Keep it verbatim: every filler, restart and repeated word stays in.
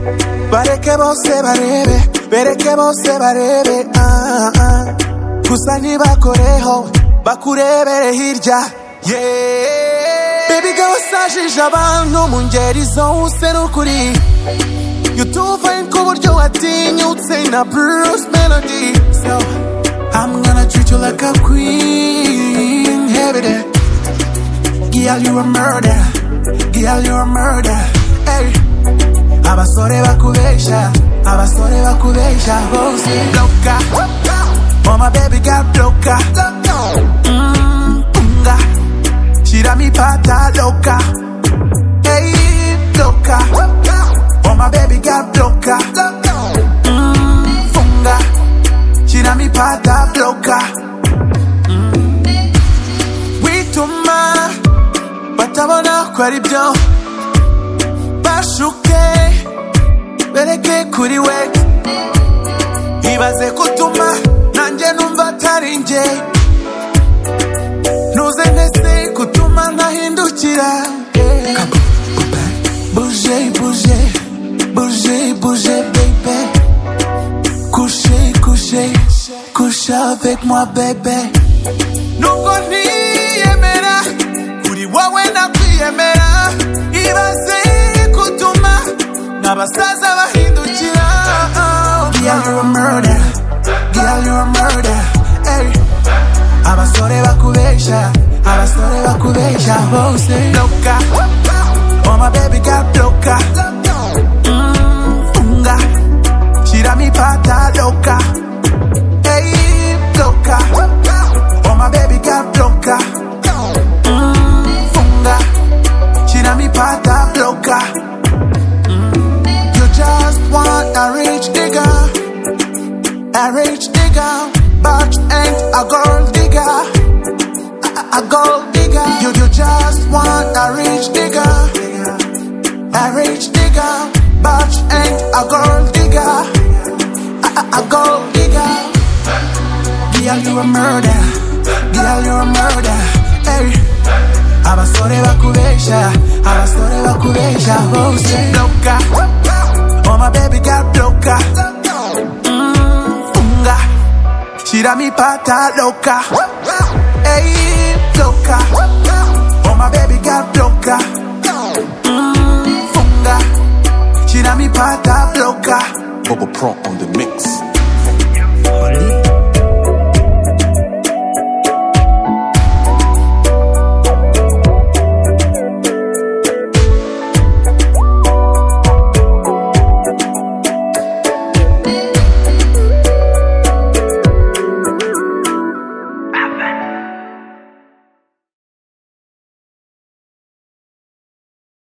bareke bose barebe, bereke bose barebe, ah ah. Gusa ntibakoreho, bakurebere hirya, yeah. Baby girl wasajije abantu mu ngeri zose n'ukuri. You too fine ku buryo watinyutse na Bruce Melody. So I'm gonna treat you like a queen every day. Girl, you a murder, girl, you a murder, hey. Abasore bakubesha, abasore bakubesha bose. Loca, oh my baby got loca. Mmm, unga, shira mi pata loca. Hey, loca, oh my baby got loca. Mmm, unga, shira mi pata loca. Wituma, batabona ko ari byo. Bashuke, bereke kuri we. Ibaze kutuma nanjye numva atari nje. Nuze ndetse kutuma ntahindukira. Bouger, bouger, bouger, bouger, baby. Coucher, coucher, couche avec moi, bébé. Nubwo ntiyemera, kuri wowe nakwiyemera. Ibaze kutuma n'abasaza bahindukira. Girl, you're a murder, girl, you're a murder, hey. Abasore bakubesha, abasore bakubesha bose. Loca, oh my baby got loca. Mmm, unga, shira mi pata loca. Hey, loca, oh my baby got loca. Mmm, unga, shira mi pata loca. You just want a rich nigga, a rich nigga, but ain't a gold digger, a, a gold digger. You, you just want a rich nigga, a rich nigga, but ain't a gold digger, a, a, a gold digger. Girl, you a murder, girl, you a murder, hey. Abasore bakubesha, abasore bakubesha bose. Loca, oh my baby got loca. Mmm, unga, shira mi pata loca. Hey, loca, oh my baby got loca. Mmm, unga, shira mi pata loca. Bubba Pro on the mix.